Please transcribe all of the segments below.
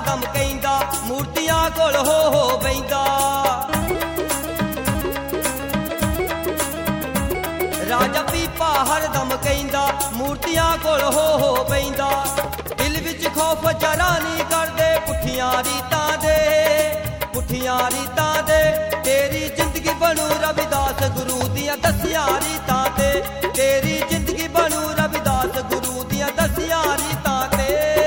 हरदम कहंदा मूर्तियां कोल हो बैंदा। राजा पीपा हरदम कहंदा मूर्तियां कोल हो बैंदा। दिल विच खौफ जरा नहीं करदे पुठियां रीतां दे, पुठियां रीतां दे। तेरी जिंदगी बनू रविदास गुरु दियां दसियां रीतां ते, तेरी जिंदगी बनू रविदास गुरु दियां दसियां रीतां ते।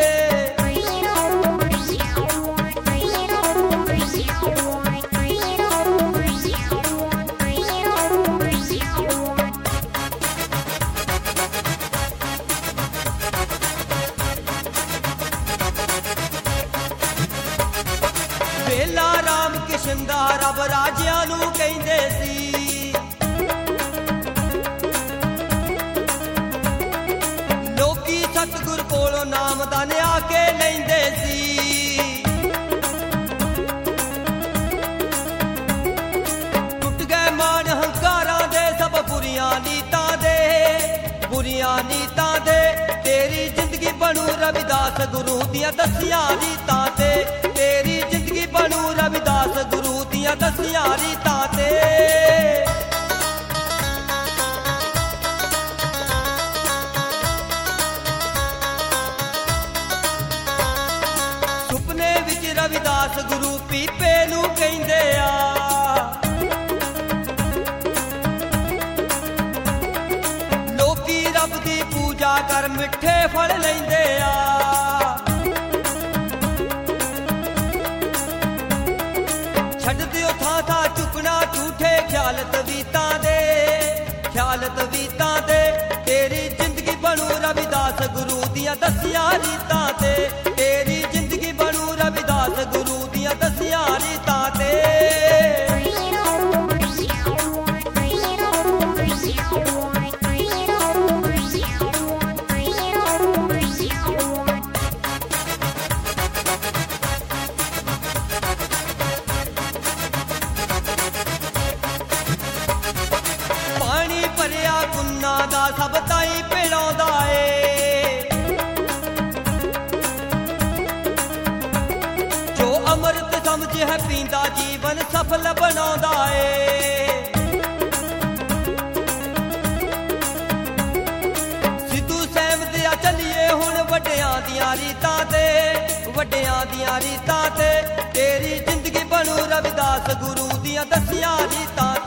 वेला राम किशन दा रब राजियां नूं कहंदे सी, लोकी सतगुर कोलों नामदान आके लैंदे सी। टुट गए मान हंकारां दे सब बुरियां नीतां दे, बुरियां नीतां दे। तेरी जिंदगी बनू रविदास गुरु दियां दसियां रीतां ते, तेरी जिंदगी बनू रविदास गुरु दियां दसियां रीतां ते। सुपने विच रविदास गुरु पीपे नूं कहंदे आ, लोकी रब दी पूजा कर मिठे फल लैंदे आ। छड्ड दिओ थां थां चुकना झूठे ख्याल तवीतां दे, ख्याल तवीतां दे। तेरी जिंदगी बनू रविदास गुरु दियां दसियां रीतां ते, तेरी जिंदगी बनू रविदास गुरु दियां दसियां रीतां ते। पानी भरिया गुन्ना दा सब ताईं पिलाउंदा ए, जो अमृत समझ है पींदा जीवन सफल बनाउंदा ए। सिद्धू सहमदिया चलिए हुण वड्डियां दियां रीतां ते, वड्डियां दियां रीतां ते। तेरी जिंदगी बनू रविदास गुरु दियां दसियां रीतां